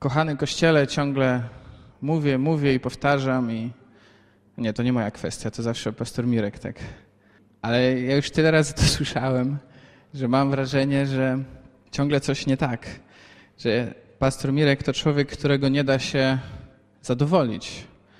kochany Kościele ciągle mówię i powtarzam i nie, to nie moja kwestia, to zawsze pastor Mirek tak. Ale ja już tyle razy to słyszałem, że mam wrażenie, że ciągle coś nie tak. Że pastor Mirek to człowiek, którego nie da się zadowolić.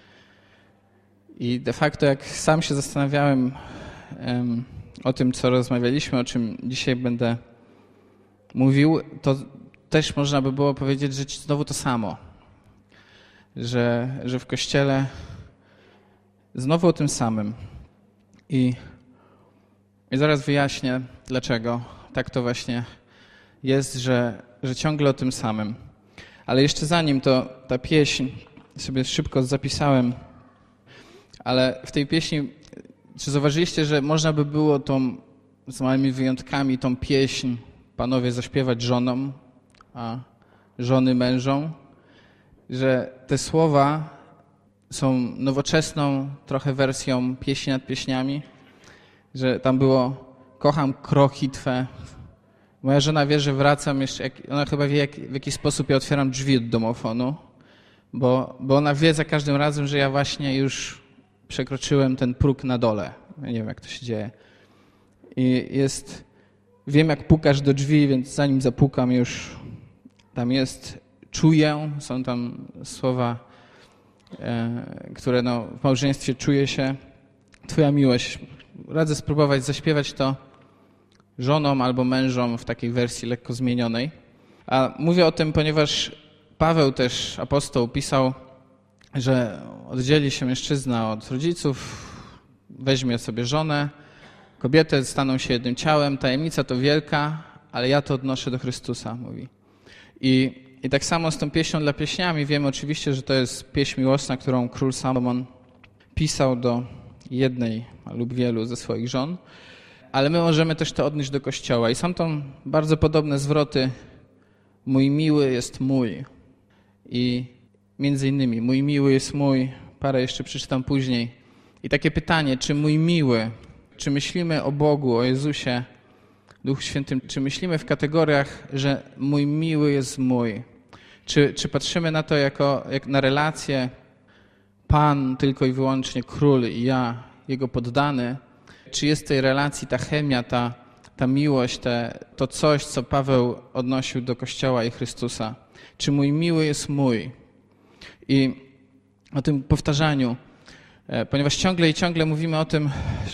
I de facto jak sam się zastanawiałem o tym, co rozmawialiśmy, o czym dzisiaj będę mówił, to też można by było powiedzieć, że znowu to samo. Że w Kościele znowu o tym samym. I zaraz wyjaśnię, dlaczego tak to właśnie jest, że ciągle o tym samym. Ale jeszcze zanim to ta pieśń, sobie szybko zapisałem, ale w tej pieśni, czy zauważyliście, że można by było tą, z małymi wyjątkami, tą pieśń panowie zaśpiewać żonom, a żony mężom, że te słowa są nowoczesną trochę wersją pieśni nad pieśniami, że tam było kocham kroki Twe. Moja żona wie, że wracam jeszcze, ona chyba wie, w jaki sposób ja otwieram drzwi od domofonu, bo ona wie za każdym razem, że ja właśnie już przekroczyłem ten próg na dole. Ja nie wiem, jak to się dzieje. Wiem, jak pukasz do drzwi, więc zanim zapukam już tam czuję, są tam słowa, które w małżeństwie czuje się Twoja miłość. Radzę spróbować zaśpiewać to żonom albo mężom w takiej wersji lekko zmienionej. A mówię o tym, ponieważ Paweł też, apostoł, pisał, że oddzieli się mężczyzna od rodziców, weźmie sobie żonę, kobietę, staną się jednym ciałem. Tajemnica to wielka, ale ja to odnoszę do Chrystusa, mówi. I tak samo z tą pieśnią dla pieśniami wiemy oczywiście, że to jest pieśń miłosna, którą król Salomon pisał do jednej lub wielu ze swoich żon, ale my możemy też to odnieść do Kościoła. I są tam bardzo podobne zwroty. Mój miły jest mój. I między innymi mój miły jest mój. Parę jeszcze przeczytam później. I takie pytanie, czy mój miły, czy myślimy o Bogu, o Jezusie, Duchu Świętym, czy myślimy w kategoriach, że mój miły jest mój? Czy patrzymy na to jak na relację Pan tylko i wyłącznie król i ja, Jego poddany? Czy jest w tej relacji ta chemia, ta miłość, to coś, co Paweł odnosił do Kościoła i Chrystusa? Czy mój miły jest mój? I o tym powtarzaniu, ponieważ ciągle i ciągle mówimy o tym,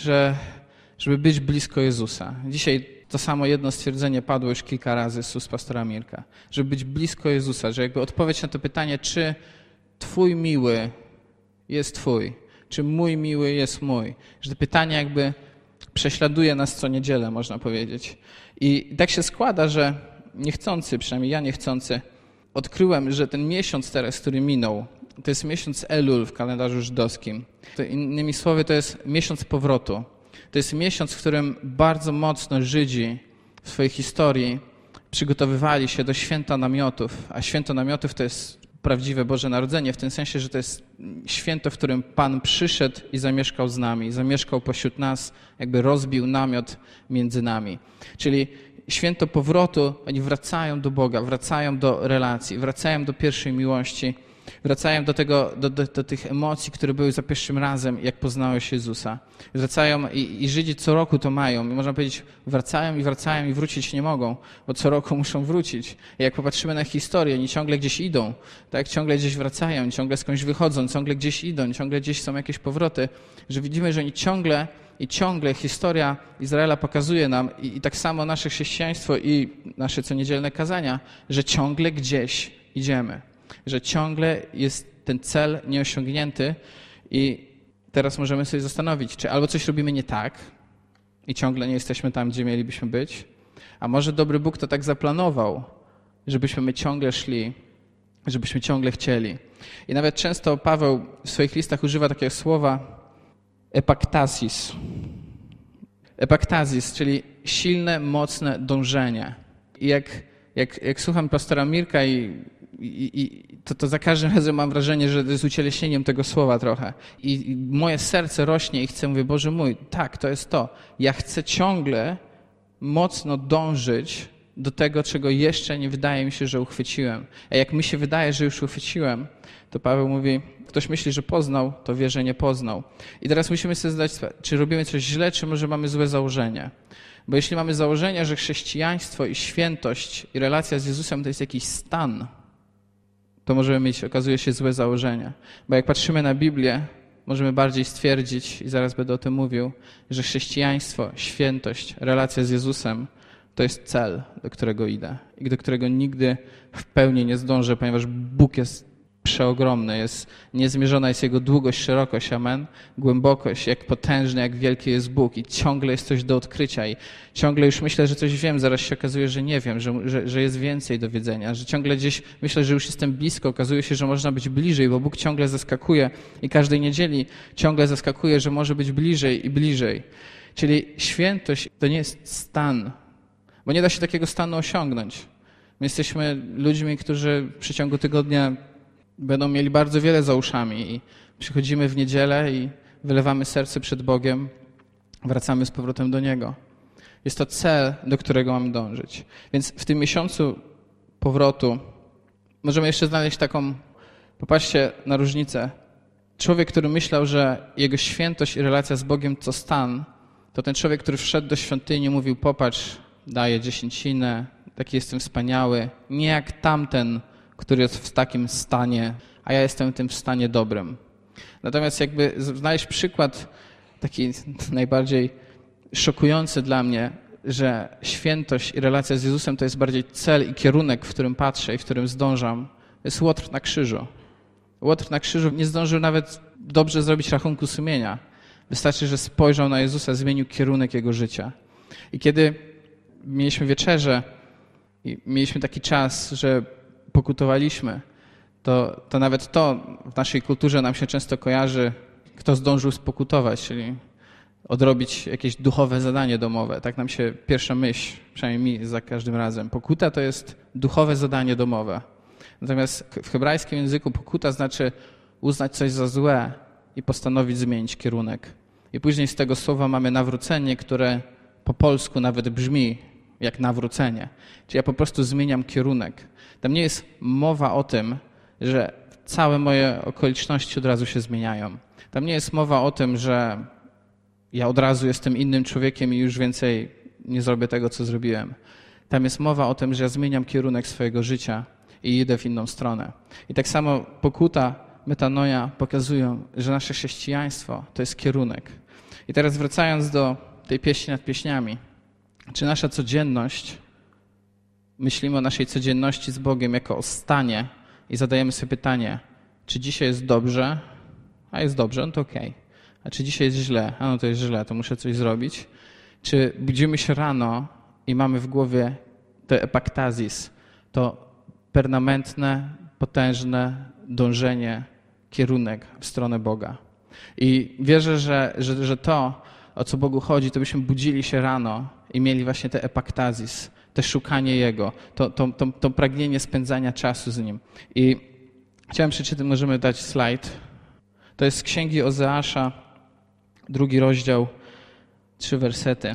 żeby być blisko Jezusa. Dzisiaj to samo jedno stwierdzenie padło już kilka razy z ust pastora Mirka. Żeby być blisko Jezusa, że jakby odpowiedź na to pytanie, czy Twój miły jest Twój, czy mój miły jest mój. Że to pytanie jakby prześladuje nas co niedzielę, można powiedzieć. I tak się składa, że niechcący, przynajmniej ja niechcący, odkryłem, że ten miesiąc teraz, który minął, to jest miesiąc Elul w kalendarzu żydowskim. To innymi słowy, to jest miesiąc powrotu. To jest miesiąc, w którym bardzo mocno Żydzi w swojej historii przygotowywali się do święta namiotów, a święto namiotów to jest prawdziwe Boże Narodzenie, w tym sensie, że to jest święto, w którym Pan przyszedł i zamieszkał z nami, zamieszkał pośród nas, jakby rozbił namiot między nami. Czyli święto powrotu, oni wracają do Boga, wracają do relacji, wracają do pierwszej miłości, wracają do tych emocji, które były za pierwszym razem, jak poznałeś Jezusa. Wracają i Żydzi co roku to mają. I można powiedzieć, wracają i wrócić nie mogą, bo co roku muszą wrócić. I jak popatrzymy na historię, oni ciągle gdzieś idą, tak? Ciągle gdzieś wracają, ciągle skądś wychodzą, ciągle gdzieś idą, ciągle gdzieś są jakieś powroty, że widzimy, że oni ciągle historia Izraela pokazuje nam i tak samo nasze chrześcijaństwo i nasze coniedzielne kazania, że ciągle gdzieś idziemy. Że ciągle jest ten cel nieosiągnięty i teraz możemy sobie zastanowić, czy albo coś robimy nie tak i ciągle nie jesteśmy tam, gdzie mielibyśmy być, a może dobry Bóg to tak zaplanował, żebyśmy my ciągle szli, żebyśmy ciągle chcieli. I nawet często Paweł w swoich listach używa takiego słowa epaktasis. Epaktasis, czyli silne, mocne dążenie. I jak słucham pastora Mirka to za każdym razem mam wrażenie, że to jest ucieleśnieniem tego słowa trochę. I moje serce rośnie i mówię, Boże mój, tak, to jest to. Ja chcę ciągle mocno dążyć do tego, czego jeszcze nie wydaje mi się, że uchwyciłem. A jak mi się wydaje, że już uchwyciłem, to Paweł mówi, ktoś myśli, że poznał, to wie, że nie poznał. I teraz musimy sobie zadać sprawę, czy robimy coś źle, czy może mamy złe założenie. Bo jeśli mamy założenie, że chrześcijaństwo i świętość i relacja z Jezusem to jest jakiś stan, to możemy mieć, okazuje się, złe założenie. Bo jak patrzymy na Biblię, możemy bardziej stwierdzić, i zaraz będę o tym mówił, że chrześcijaństwo, świętość, relacja z Jezusem to jest cel, do którego idę i do którego nigdy w pełni nie zdążę, ponieważ Bóg jest przeogromny, niezmierzona jest Jego długość, szerokość, amen, głębokość, jak potężny, jak wielki jest Bóg i ciągle jest coś do odkrycia i ciągle już myślę, że coś wiem, zaraz się okazuje, że nie wiem, że jest więcej do wiedzenia, że ciągle gdzieś myślę, że już jestem blisko, okazuje się, że można być bliżej, bo Bóg ciągle zaskakuje i każdej niedzieli ciągle zaskakuje, że może być bliżej i bliżej. Czyli świętość to nie jest stan, bo nie da się takiego stanu osiągnąć. My jesteśmy ludźmi, którzy w przeciągu tygodnia będą mieli bardzo wiele za uszami i przychodzimy w niedzielę i wylewamy serce przed Bogiem, wracamy z powrotem do Niego. Jest to cel, do którego mamy dążyć. Więc w tym miesiącu powrotu możemy jeszcze znaleźć taką, popatrzcie na różnicę. Człowiek, który myślał, że jego świętość i relacja z Bogiem to stan, to ten człowiek, który wszedł do świątyni, mówił, popatrz, daję dziesięcinę, taki jestem wspaniały, nie jak tamten, który jest w takim stanie, a ja jestem w tym stanie dobrym. Natomiast jakby znaleźć przykład taki najbardziej szokujący dla mnie, że świętość i relacja z Jezusem to jest bardziej cel i kierunek, w którym patrzę i w którym zdążam, jest Łotr na krzyżu. Łotr na krzyżu nie zdążył nawet dobrze zrobić rachunku sumienia. Wystarczy, że spojrzał na Jezusa, zmienił kierunek jego życia. I kiedy mieliśmy wieczerzę i mieliśmy taki czas, że pokutowaliśmy, to nawet to w naszej kulturze nam się często kojarzy, kto zdążył spokutować, czyli odrobić jakieś duchowe zadanie domowe. Tak nam się pierwsza myśl, przynajmniej mi za każdym razem. Pokuta to jest duchowe zadanie domowe. Natomiast w hebrajskim języku pokuta znaczy uznać coś za złe i postanowić zmienić kierunek. I później z tego słowa mamy nawrócenie, które po polsku nawet brzmi jak nawrócenie. Czyli ja po prostu zmieniam kierunek. Tam nie jest mowa o tym, że całe moje okoliczności od razu się zmieniają. Tam nie jest mowa o tym, że ja od razu jestem innym człowiekiem i już więcej nie zrobię tego, co zrobiłem. Tam jest mowa o tym, że ja zmieniam kierunek swojego życia i idę w inną stronę. I tak samo pokuta, metanoja pokazują, że nasze chrześcijaństwo to jest kierunek. I teraz wracając do tej pieśni nad pieśniami. Czy nasza codzienność, myślimy o naszej codzienności z Bogiem jako o stanie i zadajemy sobie pytanie, czy dzisiaj jest dobrze? A jest dobrze, no to okej. A czy dzisiaj jest źle? A no to jest źle, to muszę coś zrobić. Czy budzimy się rano i mamy w głowie to epaktazis, to permanentne, potężne dążenie, kierunek w stronę Boga. I wierzę, że to, o co Bogu chodzi, to byśmy budzili się rano i mieli właśnie te epaktazis, te szukanie Jego, to pragnienie spędzania czasu z Nim. I chciałem przeczytać, możemy dać slajd. To jest z Księgi Ozeasza, 2 rozdział, 3 wersety.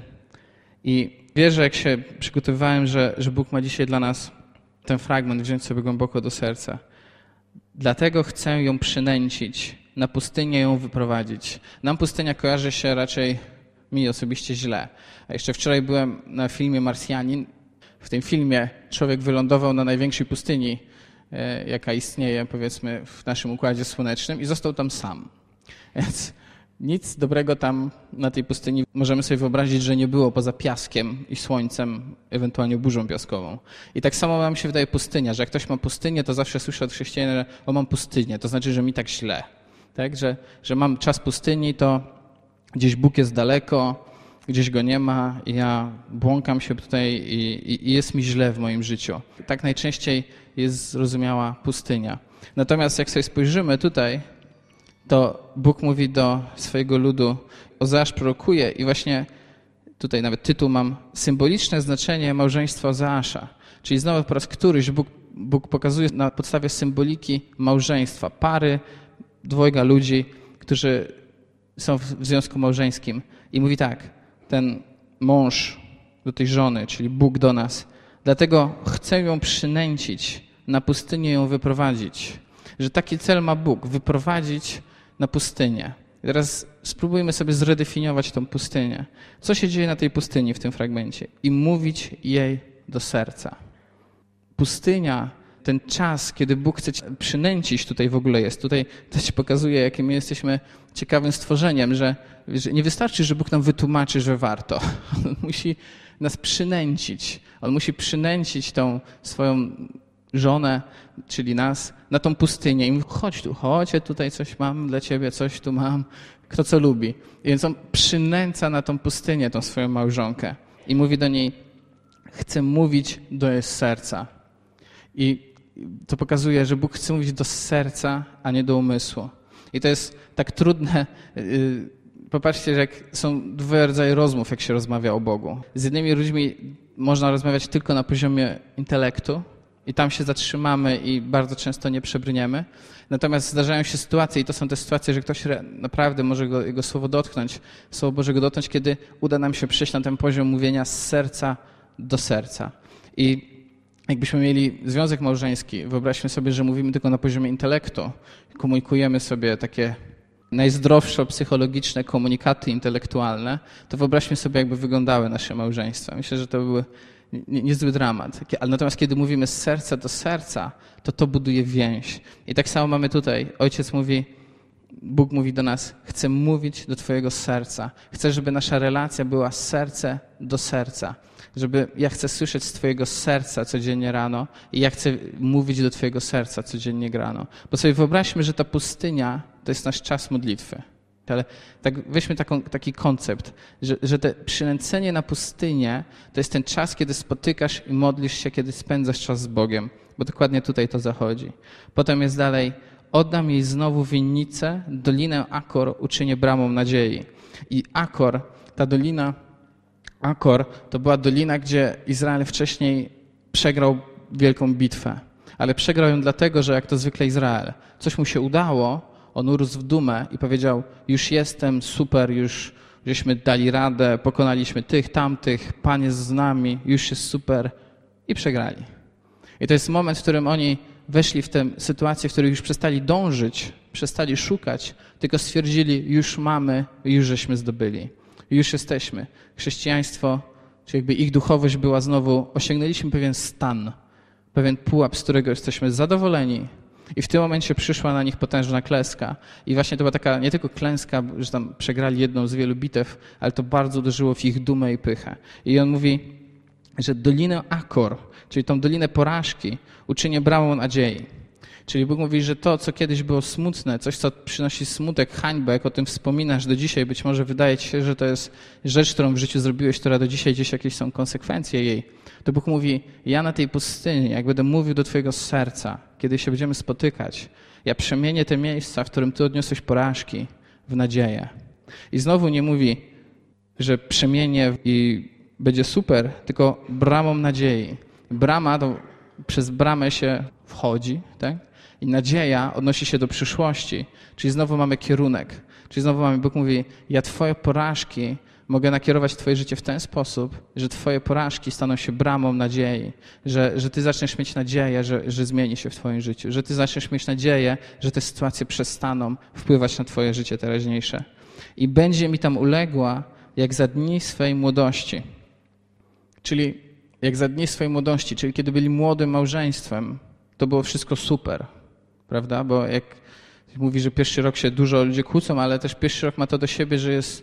I wierzę, jak się przygotowywałem, że Bóg ma dzisiaj dla nas ten fragment wziąć sobie głęboko do serca. Dlatego chcę ją przynęcić, na pustynię ją wyprowadzić. Nam pustynia kojarzy się raczej mi osobiście źle. A jeszcze wczoraj byłem na filmie Marsjanin. W tym filmie człowiek wylądował na największej pustyni, jaka istnieje, powiedzmy, w naszym Układzie Słonecznym i został tam sam. Więc nic dobrego tam na tej pustyni możemy sobie wyobrazić, że nie było poza piaskiem i słońcem, ewentualnie burzą piaskową. I tak samo nam się wydaje pustynia, że jak ktoś ma pustynię, to zawsze słyszę od chrześcijanina, że mam pustynię, to znaczy, że mi tak źle. Tak? Że mam czas pustyni, to gdzieś Bóg jest daleko, gdzieś Go nie ma i ja błąkam się tutaj i jest mi źle w moim życiu. Tak najczęściej jest zrozumiała pustynia. Natomiast jak sobie spojrzymy tutaj, to Bóg mówi do swojego ludu, Ozeasz prorokuje i właśnie tutaj nawet tytuł mam, symboliczne znaczenie małżeństwa Ozeasza. Czyli znowu po raz któryś Bóg pokazuje na podstawie symboliki małżeństwa, pary, dwojga ludzi, którzy są w związku małżeńskim. I mówi tak, ten mąż do tej żony, czyli Bóg do nas, Dlatego chcę ją przynęcić, na pustynię ją wyprowadzić. Że taki cel ma Bóg, wyprowadzić na pustynię. I teraz spróbujmy sobie zredefiniować tą pustynię. Co się dzieje na tej pustyni w tym fragmencie? I mówić jej do serca. Pustynia, ten czas, kiedy Bóg chce cię przynęcić, tutaj w ogóle jest. Tutaj to ci pokazuje, jakim my jesteśmy ciekawym stworzeniem, że nie wystarczy, że Bóg nam wytłumaczy, że warto. On musi nas przynęcić. On musi przynęcić tą swoją żonę, czyli nas, na tą pustynię i mówi, chodź tu, chodź, ja tutaj coś mam dla ciebie, coś tu mam, kto co lubi. I więc on przynęca na tą pustynię, tą swoją małżonkę i mówi do niej, chcę mówić do jej serca. I to pokazuje, że Bóg chce mówić do serca, a nie do umysłu. I to jest tak trudne. Popatrzcie, że jak są dwa rodzaje rozmów, jak się rozmawia o Bogu. Z jednymi ludźmi można rozmawiać tylko na poziomie intelektu i tam się zatrzymamy i bardzo często nie przebrniemy. Natomiast zdarzają się sytuacje i to są te sytuacje, że ktoś naprawdę może jego słowo dotknąć, słowo Bożego dotknąć, kiedy uda nam się przejść na ten poziom mówienia z serca do serca. I jakbyśmy mieli związek małżeński, wyobraźmy sobie, że mówimy tylko na poziomie intelektu, komunikujemy sobie takie najzdrowsze psychologiczne komunikaty intelektualne, to wyobraźmy sobie, jakby wyglądały nasze małżeństwa. Myślę, że to byłby niezły dramat. Ale natomiast kiedy mówimy z serca do serca, to buduje więź. I tak samo mamy tutaj. Ojciec mówi, Bóg mówi do nas, chcę mówić do twojego serca. Chcę, żeby nasza relacja była serce do serca. Ja chcę słyszeć z twojego serca codziennie rano i ja chcę mówić do twojego serca codziennie rano. Bo sobie wyobraźmy, że ta pustynia to jest nasz czas modlitwy. Ale tak weźmy taki koncept, że te przynęcenie na pustynię to jest ten czas, kiedy spotykasz i modlisz się, kiedy spędzasz czas z Bogiem. Bo dokładnie tutaj to zachodzi. Potem jest dalej, oddam jej znowu winnicę, dolinę Akor uczynię bramą nadziei. I Akor, ta dolina Akor, to była dolina, gdzie Izrael wcześniej przegrał wielką bitwę. Ale przegrał ją dlatego, że jak to zwykle Izrael, coś mu się udało, on urósł w dumę i powiedział, już jestem, super, już żeśmy dali radę, pokonaliśmy tych, tamtych, Pan jest z nami, już jest super i przegrali. I to jest moment, w którym oni weszli w tę sytuację, w której już przestali dążyć, przestali szukać, tylko stwierdzili, już mamy, już żeśmy zdobyli, już jesteśmy. Chrześcijaństwo, czy jakby ich duchowość była znowu, osiągnęliśmy pewien stan, pewien pułap, z którego jesteśmy zadowoleni. I w tym momencie przyszła na nich potężna klęska. I właśnie to była taka nie tylko klęska, że tam przegrali jedną z wielu bitew, ale to bardzo uderzyło w ich dumę i pychę. I on mówi, że dolinę Akor, czyli tą dolinę porażki, uczynię bramą nadziei. Czyli Bóg mówi, że to, co kiedyś było smutne, coś, co przynosi smutek, hańbę, jak o tym wspominasz do dzisiaj, być może wydaje ci się, że to jest rzecz, którą w życiu zrobiłeś, która do dzisiaj gdzieś jakieś są konsekwencje jej. To Bóg mówi, ja na tej pustyni, jak będę mówił do twojego serca, kiedy się będziemy spotykać, ja przemienię te miejsca, w którym ty odniosłeś porażki, w nadzieję. I znowu nie mówi, że przemienię i będzie super, tylko bramą nadziei. Brama, to przez bramę się wchodzi, tak? I nadzieja odnosi się do przyszłości, czyli znowu mamy kierunek. Czyli znowu Bóg mówi, ja twoje porażki mogę nakierować twoje życie w ten sposób, że twoje porażki staną się bramą nadziei, że ty zaczniesz mieć nadzieję, że zmieni się w twoim życiu, że ty zaczniesz mieć nadzieję, że te sytuacje przestaną wpływać na twoje życie teraźniejsze. I będzie mi tam uległa, jak za dni swej młodości. Czyli jak za dni swojej młodości, czyli kiedy byli młodym małżeństwem, to było wszystko super, prawda? Bo jak mówi, że pierwszy rok się dużo ludzie kłócą, ale też pierwszy rok ma to do siebie,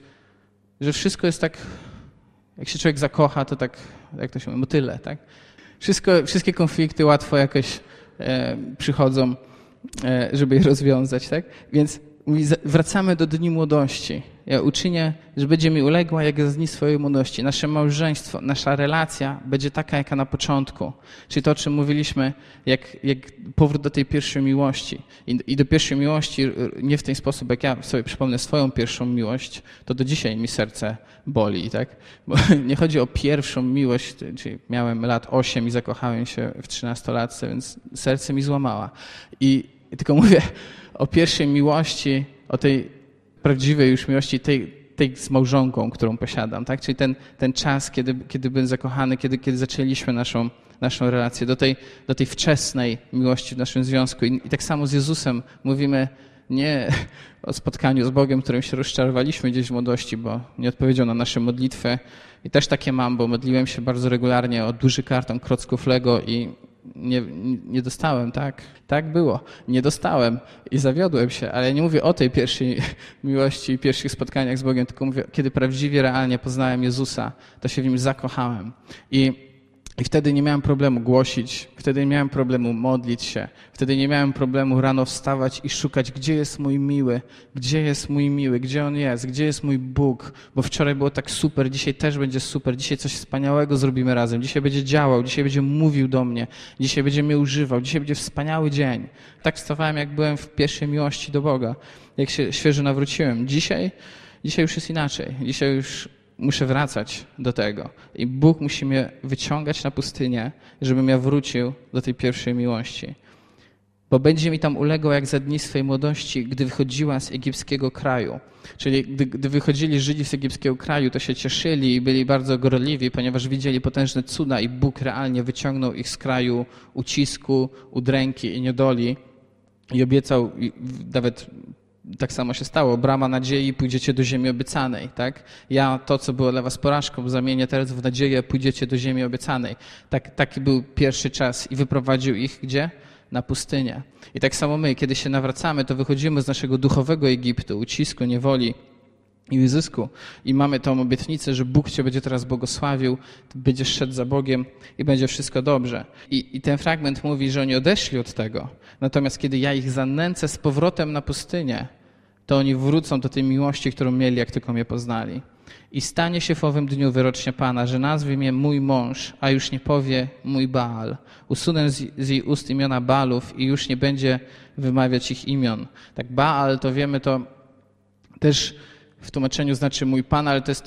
że wszystko jest tak, jak się człowiek zakocha, to tak, jak to się mówi, motyle, tak? Wszystkie konflikty łatwo jakoś przychodzą, żeby je rozwiązać, tak? Więc mówi, wracamy do dni młodości. Ja uczynię, że będzie mi uległa jak za dni swojej młodości. Nasze małżeństwo, nasza relacja będzie taka, jaka na początku. Czyli to, o czym mówiliśmy, jak powrót do tej pierwszej miłości. I do pierwszej miłości nie w ten sposób, jak ja sobie przypomnę swoją pierwszą miłość, to do dzisiaj mi serce boli, tak? Bo nie chodzi o pierwszą miłość, czyli miałem lat 8 i zakochałem się w 13-latce, więc serce mi złamała. I tylko mówię o pierwszej miłości, o tej prawdziwej już miłości, tej tej z małżonką, którą posiadam, tak? Czyli ten czas, kiedy byłem zakochany, kiedy zaczęliśmy naszą relację, do tej wczesnej miłości w naszym związku. I tak samo z Jezusem mówimy nie o spotkaniu z Bogiem, którym się rozczarowaliśmy gdzieś w młodości, bo nie odpowiedział na nasze modlitwy. I też takie mam, bo modliłem się bardzo regularnie o duży karton klocków Lego i nie dostałem, tak? Tak było. Nie dostałem i zawiodłem się, ale nie mówię o tej pierwszej miłości i pierwszych spotkaniach z Bogiem, tylko mówię, kiedy prawdziwie, realnie poznałem Jezusa, to się w Nim zakochałem. I wtedy nie miałem problemu głosić, wtedy nie miałem problemu modlić się, wtedy nie miałem problemu rano wstawać i szukać, gdzie jest mój miły, gdzie On jest, gdzie jest mój Bóg, bo wczoraj było tak super, dzisiaj też będzie super, dzisiaj coś wspaniałego zrobimy razem, dzisiaj będzie działał, dzisiaj będzie mówił do mnie, dzisiaj będzie mnie używał, dzisiaj będzie wspaniały dzień. Tak wstawałem, jak byłem w pierwszej miłości do Boga, jak się świeżo nawróciłem. Dzisiaj już jest inaczej, dzisiaj już muszę wracać do tego. I Bóg musi mnie wyciągać na pustynię, żebym ja wrócił do tej pierwszej miłości. Bo będzie mi tam uległo jak za dni swej młodości, gdy wychodziła z egipskiego kraju. Czyli gdy wychodzili Żydzi z egipskiego kraju, to się cieszyli i byli bardzo gorliwi, ponieważ widzieli potężne cuda i Bóg realnie wyciągnął ich z kraju ucisku, udręki i niedoli i obiecał, i nawet tak samo się stało. Brama nadziei, pójdziecie do ziemi obiecanej, tak? Ja to, co było dla was porażką, zamienię teraz w nadzieję, pójdziecie do ziemi obiecanej. Taki był pierwszy czas i wyprowadził ich gdzie? Na pustynię. I tak samo my, kiedy się nawracamy, to wychodzimy z naszego duchowego Egiptu, ucisku, niewoli i wyzysku i mamy tą obietnicę, że Bóg cię będzie teraz błogosławił, będziesz szedł za Bogiem i będzie wszystko dobrze. I ten fragment mówi, że oni odeszli od tego. Natomiast kiedy ja ich zanęcę z powrotem na pustynię, to oni wrócą do tej miłości, którą mieli, jak tylko mnie poznali. I stanie się w owym dniu wyrocznie Pana, że nazwie mnie mój mąż, a już nie powie mój Baal. Usunę z jej ust imiona Baalów i już nie będzie wymawiać ich imion. Tak, Baal, to wiemy, to też w tłumaczeniu znaczy mój Pan, ale to jest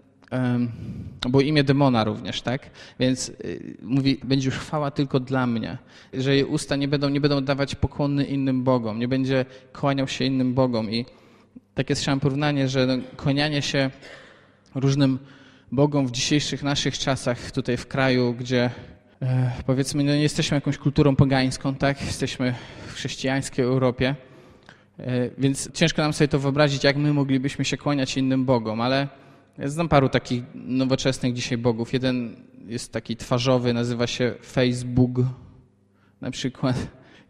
było imię demona również, tak? Więc mówi, będzie już chwała tylko dla mnie. Że jej usta nie będą dawać pokłony innym bogom, nie będzie kłaniał się innym bogom. I takie słyszałem porównanie, że kłanianie się różnym bogom w dzisiejszych naszych czasach tutaj w kraju, gdzie powiedzmy nie jesteśmy jakąś kulturą pogańską, tak? Jesteśmy w chrześcijańskiej Europie, więc ciężko nam sobie to wyobrazić, jak my moglibyśmy się kłaniać innym bogom, ale ja znam paru takich nowoczesnych dzisiaj bogów. Jeden jest taki twarzowy, nazywa się Facebook na przykład.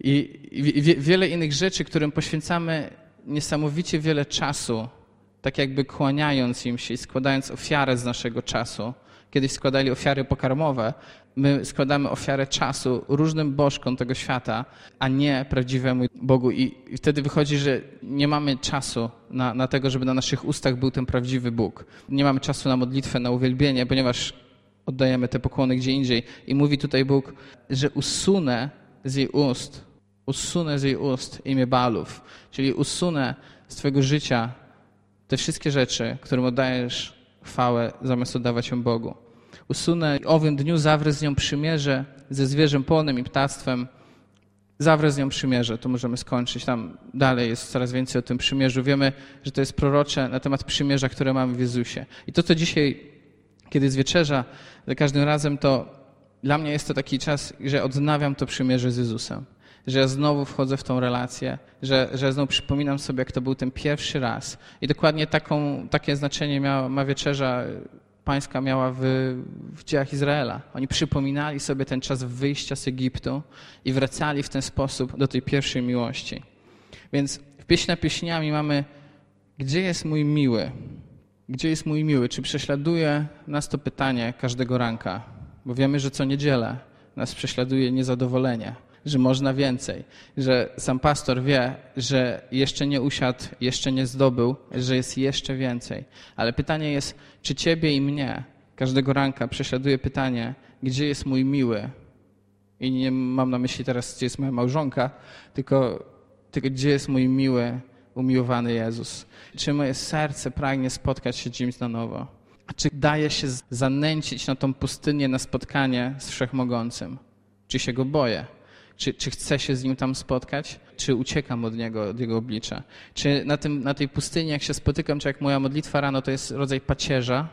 I wiele innych rzeczy, którym poświęcamy niesamowicie wiele czasu, tak jakby kłaniając im się i składając ofiarę z naszego czasu. Kiedyś składali ofiary pokarmowe, my składamy ofiarę czasu różnym bożkom tego świata, a nie prawdziwemu Bogu. I wtedy wychodzi, że nie mamy czasu na tego, żeby na naszych ustach był ten prawdziwy Bóg. Nie mamy czasu na modlitwę, na uwielbienie, ponieważ oddajemy te pokłony gdzie indziej. I mówi tutaj Bóg, że usunę z jej ust imię Baalów, czyli usunę z twojego życia te wszystkie rzeczy, którym oddajesz chwałę, zamiast oddawać ją Bogu. Usunę owym dniu, zawrę z nią przymierze ze zwierzem polnym i ptactwem. Zawrę z nią przymierze, to możemy skończyć. Tam dalej jest coraz więcej o tym przymierzu. Wiemy, że to jest prorocze na temat przymierza, które mamy w Jezusie. I to, co dzisiaj, kiedy jest wieczerza, za każdym razem, to dla mnie jest to taki czas, że odnawiam to przymierze z Jezusem. Że ja znowu wchodzę w tą relację, że ja znowu przypominam sobie, jak to był ten pierwszy raz. I dokładnie takie znaczenie ma wieczerza pańska miała w dziejach Izraela. Oni przypominali sobie ten czas wyjścia z Egiptu i wracali w ten sposób do tej pierwszej miłości. Więc w Pieśni nad pieśniami mamy, gdzie jest mój miły? Gdzie jest mój miły? Czy prześladuje nas to pytanie każdego ranka? Bo wiemy, że co niedzielę nas prześladuje niezadowolenie, że można więcej, że sam pastor wie, że jeszcze nie usiadł, jeszcze nie zdobył, że jest jeszcze więcej. Ale pytanie jest, czy ciebie i mnie każdego ranka prześladuje pytanie, gdzie jest mój miły? I nie mam na myśli teraz, gdzie jest moja małżonka, tylko gdzie jest mój miły, umiłowany Jezus? Czy moje serce pragnie spotkać się z Nim na nowo? A czy daje się zanęcić na tą pustynię, na spotkanie z Wszechmogącym? Czy się Go boję? Czy chcę się z Nim tam spotkać? czy uciekam od Niego, od Jego oblicza. Czy na tej pustyni, jak się spotykam, czy jak moja modlitwa rano, to jest rodzaj pacierza.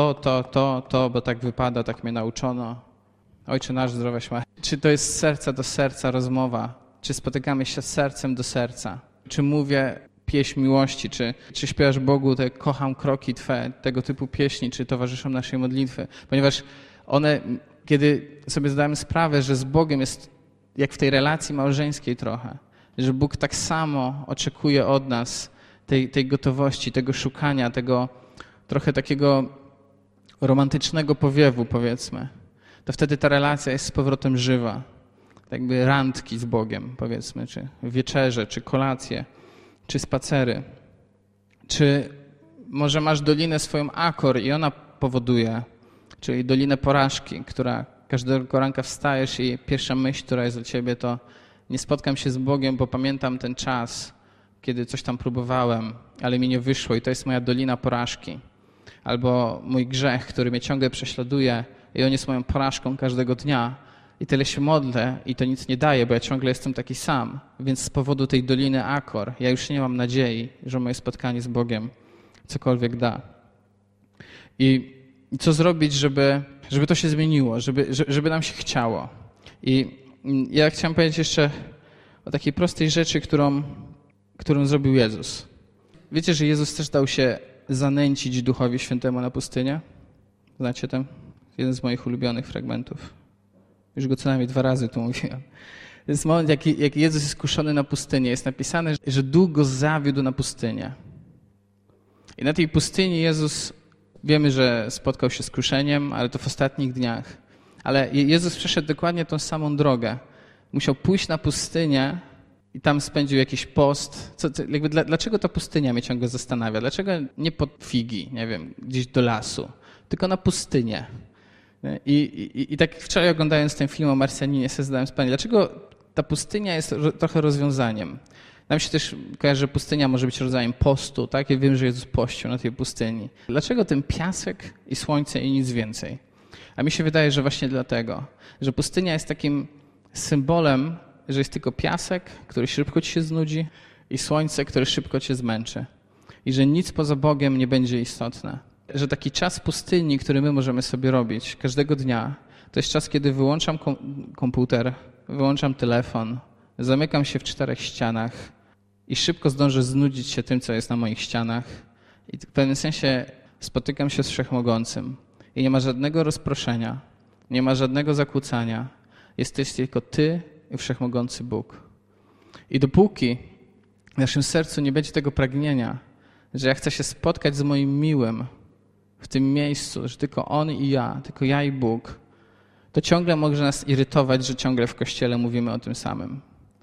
To, bo tak wypada, tak mnie nauczono. Ojcze nasz, zdrowaś ma. Czy to jest z serca do serca rozmowa? Czy spotykamy się z sercem do serca? Czy mówię pieśń miłości? Czy śpiewasz Bogu te kocham kroki Twe, tego typu pieśni, czy towarzyszą naszej modlitwy? Ponieważ one, kiedy sobie zdałem sprawę, że z Bogiem jest jak w tej relacji małżeńskiej trochę, że Bóg tak samo oczekuje od nas tej gotowości, tego szukania, tego trochę takiego romantycznego powiewu, powiedzmy, to wtedy ta relacja jest z powrotem żywa. Tak jakby randki z Bogiem, powiedzmy, czy wieczerze, czy kolacje, czy spacery. Czy może masz dolinę swoją Akor i ona powoduje, czyli dolinę porażki, która każdego ranka wstajesz i pierwsza myśl, która jest do ciebie, to nie spotkam się z Bogiem, bo pamiętam ten czas, kiedy coś tam próbowałem, ale mi nie wyszło i to jest moja dolina porażki. Albo mój grzech, który mnie ciągle prześladuje i on jest moją porażką każdego dnia i tyle się modlę i to nic nie daje, bo ja ciągle jestem taki sam. Więc z powodu tej doliny Akor ja już nie mam nadziei, że moje spotkanie z Bogiem cokolwiek da. I co zrobić, żeby to się zmieniło, żeby nam się chciało. I ja chciałem powiedzieć jeszcze o takiej prostej rzeczy, którą zrobił Jezus. Wiecie, że Jezus też dał się zanęcić Duchowi Świętemu na pustynię? Znacie ten? Jeden z moich ulubionych fragmentów. Już go co najmniej 2 razy tu mówiłem. To jest moment, jak Jezus jest kuszony na pustynię. Jest napisane, że Duch go zawiódł na pustynię. I na tej pustyni Jezus, wiemy, że spotkał się z kuszeniem, ale to w ostatnich dniach. Ale Jezus przeszedł dokładnie tą samą drogę. Musiał pójść na pustynię i tam spędził jakiś post. Dlaczego ta pustynia mnie ciągle zastanawia? Dlaczego nie pod figi, nie wiem, gdzieś do lasu, tylko na pustynię? I tak wczoraj oglądając ten film o Marsjaninie sobie zadałem pytanie, dlaczego ta pustynia jest trochę rozwiązaniem? Nam się też kojarzy, że pustynia może być rodzajem postu, tak? Ja wiem, że Jezus pościł na tej pustyni. Dlaczego ten piasek i słońce i nic więcej? A mi się wydaje, że właśnie dlatego, że pustynia jest takim symbolem, że jest tylko piasek, który szybko ci się znudzi i słońce, które szybko cię zmęczy. I że nic poza Bogiem nie będzie istotne. Że taki czas pustyni, który my możemy sobie robić każdego dnia, to jest czas, kiedy wyłączam komputer, wyłączam telefon, zamykam się w 4 ścianach i szybko zdążę znudzić się tym, co jest na moich ścianach. I w pewnym sensie spotykam się z Wszechmogącym. I nie ma żadnego rozproszenia, nie ma żadnego zakłócania. Jesteś tylko Ty i Wszechmogący Bóg. I dopóki w naszym sercu nie będzie tego pragnienia, że ja chcę się spotkać z moim miłym w tym miejscu, że tylko On i ja, tylko ja i Bóg, to ciągle może nas irytować, że ciągle w Kościele mówimy o tym samym.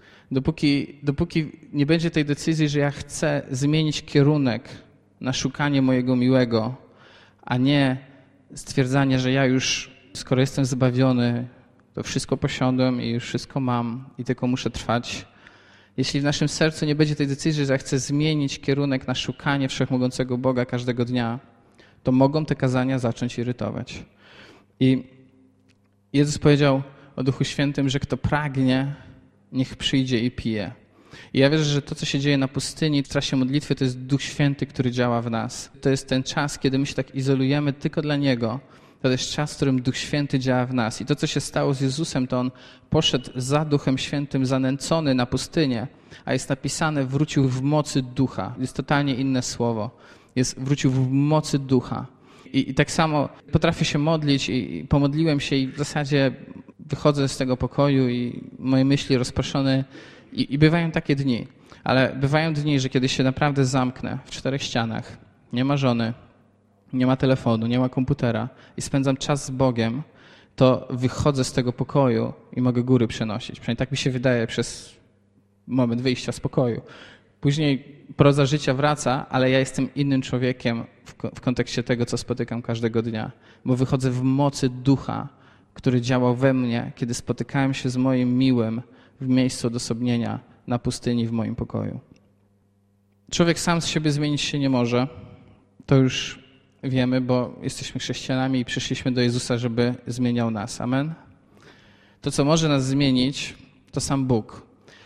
Dopóki nie będzie tej decyzji, że ja chcę zmienić kierunek na szukanie mojego miłego, a nie stwierdzanie, że ja już, skoro jestem zbawiony, to wszystko posiadłem i już wszystko mam i tylko muszę trwać. Jeśli w naszym sercu nie będzie tej decyzji, że ja chcę zmienić kierunek na szukanie Wszechmogącego Boga każdego dnia, to mogą te kazania zacząć irytować. I Jezus powiedział o Duchu Świętym, że kto pragnie, niech przyjdzie i pije. I ja wierzę, że to, co się dzieje na pustyni w czasie modlitwy, to jest Duch Święty, który działa w nas. To jest ten czas, kiedy my się tak izolujemy tylko dla Niego. To jest czas, w którym Duch Święty działa w nas. I to, co się stało z Jezusem, to On poszedł za Duchem Świętym zanęcony na pustynię, a jest napisane, wrócił w mocy Ducha. Jest totalnie inne słowo. Wrócił w mocy Ducha. I tak samo potrafię się modlić i pomodliłem się i w zasadzie wychodzę z tego pokoju i moje myśli rozproszone i bywają takie dni. Ale bywają dni, że kiedy się naprawdę zamknę w 4 ścianach, nie ma żony, nie ma telefonu, nie ma komputera i spędzam czas z Bogiem, to wychodzę z tego pokoju i mogę góry przenosić. Przynajmniej tak mi się wydaje przez moment wyjścia z pokoju. Później proza życia wraca, ale ja jestem innym człowiekiem w kontekście tego, co spotykam każdego dnia, bo wychodzę w mocy Ducha, który działał we mnie, kiedy spotykałem się z moim miłym w miejscu odosobnienia na pustyni w moim pokoju. Człowiek sam z siebie zmienić się nie może. To już wiemy, bo jesteśmy chrześcijanami i przyszliśmy do Jezusa, żeby zmieniał nas. Amen? To, co może nas zmienić, to sam Bóg.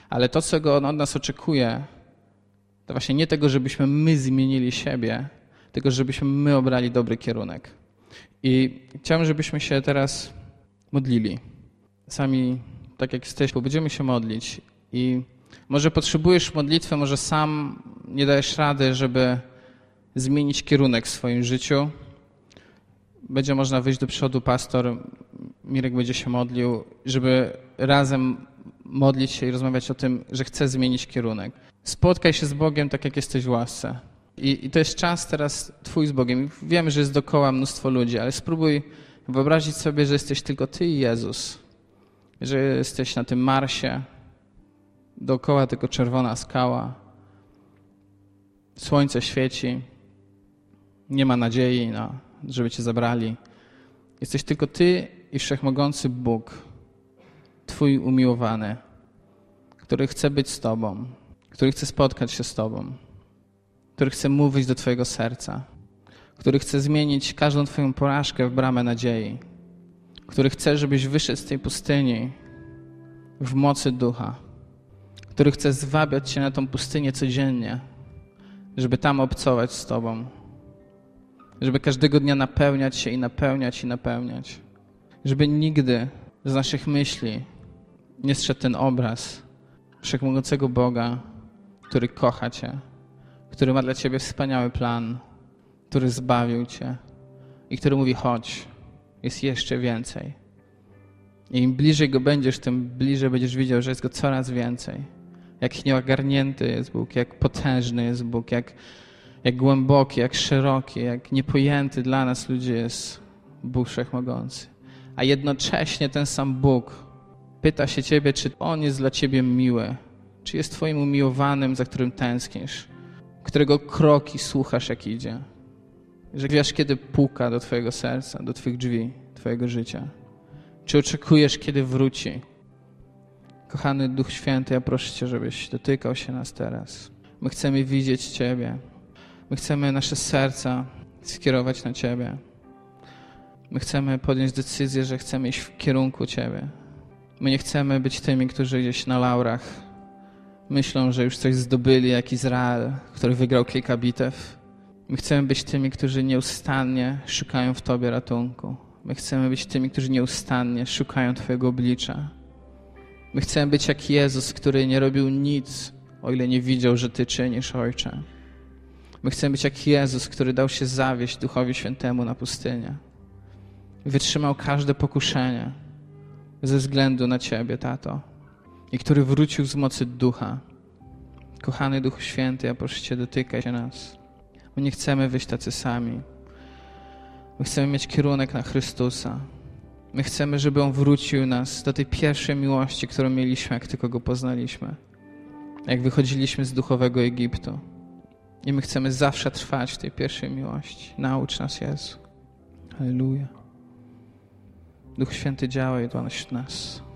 Ale to, czego On od nas oczekuje, to właśnie nie tego, żebyśmy my zmienili siebie, tylko żebyśmy my obrali dobry kierunek. I chciałbym, żebyśmy się teraz modlili. Sami, tak jak jesteśmy, będziemy się modlić. I może potrzebujesz modlitwę, może sam nie dajesz rady, żeby zmienić kierunek w swoim życiu. Będzie można wyjść do przodu, pastor Mirek będzie się modlił, żeby razem modlić się i rozmawiać o tym, że chce zmienić kierunek. Spotkaj się z Bogiem tak, jak jesteś w łasce. I to jest czas teraz Twój z Bogiem. Wiemy, że jest dookoła mnóstwo ludzi, ale spróbuj wyobrazić sobie, że jesteś tylko Ty i Jezus. Że jesteś na tym Marsie, dookoła tylko czerwona skała. Słońce świeci. Nie ma nadziei, żeby Cię zabrali. Jesteś tylko Ty i Wszechmogący Bóg, Twój umiłowany, który chce być z Tobą, który chce spotkać się z Tobą, który chce mówić do Twojego serca, który chce zmienić każdą Twoją porażkę w bramę nadziei, który chce, żebyś wyszedł z tej pustyni w mocy Ducha, który chce zwabiać Cię na tą pustynię codziennie, żeby tam obcować z Tobą, żeby każdego dnia napełniać się i napełniać i napełniać, żeby nigdy z naszych myśli nie zszedł ten obraz Wszechmogącego Boga, który kocha Cię, który ma dla Ciebie wspaniały plan, który zbawił Cię i który mówi: chodź, jest jeszcze więcej. I im bliżej Go będziesz, tym bliżej będziesz widział, że jest Go coraz więcej. Jak nieogarnięty jest Bóg, jak potężny jest Bóg, jak głęboki, jak szeroki, jak niepojęty dla nas ludzi jest Bóg Wszechmogący. A jednocześnie ten sam Bóg pyta się Ciebie, czy On jest dla Ciebie miły, czy jest Twoim umiłowanym, za którym tęsknisz, którego kroki słuchasz, jak idzie, że wiesz, kiedy puka do Twojego serca, do Twych drzwi, Twojego życia. Czy oczekujesz, kiedy wróci? Kochany Duch Święty, ja proszę Cię, żebyś dotykał się nas teraz. My chcemy widzieć Ciebie. My chcemy nasze serca skierować na Ciebie. My chcemy podjąć decyzję, że chcemy iść w kierunku Ciebie. My nie chcemy być tymi, którzy gdzieś na laurach myślą, że już coś zdobyli, jak Izrael, który wygrał kilka bitew. My chcemy być tymi, którzy nieustannie szukają w Tobie ratunku. My chcemy być tymi, którzy nieustannie szukają Twojego oblicza. My chcemy być jak Jezus, który nie robił nic, o ile nie widział, że Ty czynisz, Ojcze. My chcemy być jak Jezus, który dał się zawieść Duchowi Świętemu na pustynię. Wytrzymał każde pokuszenie ze względu na Ciebie, Tato. I który wrócił z mocy Ducha. Kochany Duchu Święty, ja proszę Cię, dotykaj się nas. My nie chcemy wyjść tacy sami. My chcemy mieć kierunek na Chrystusa. My chcemy, żeby On wrócił nas do tej pierwszej miłości, którą mieliśmy, jak tylko Go poznaliśmy. Jak wychodziliśmy z duchowego Egiptu. I my chcemy zawsze trwać w tej pierwszej miłości. Naucz nas, Jezu. Halleluja. Duch Święty, działaj do nas.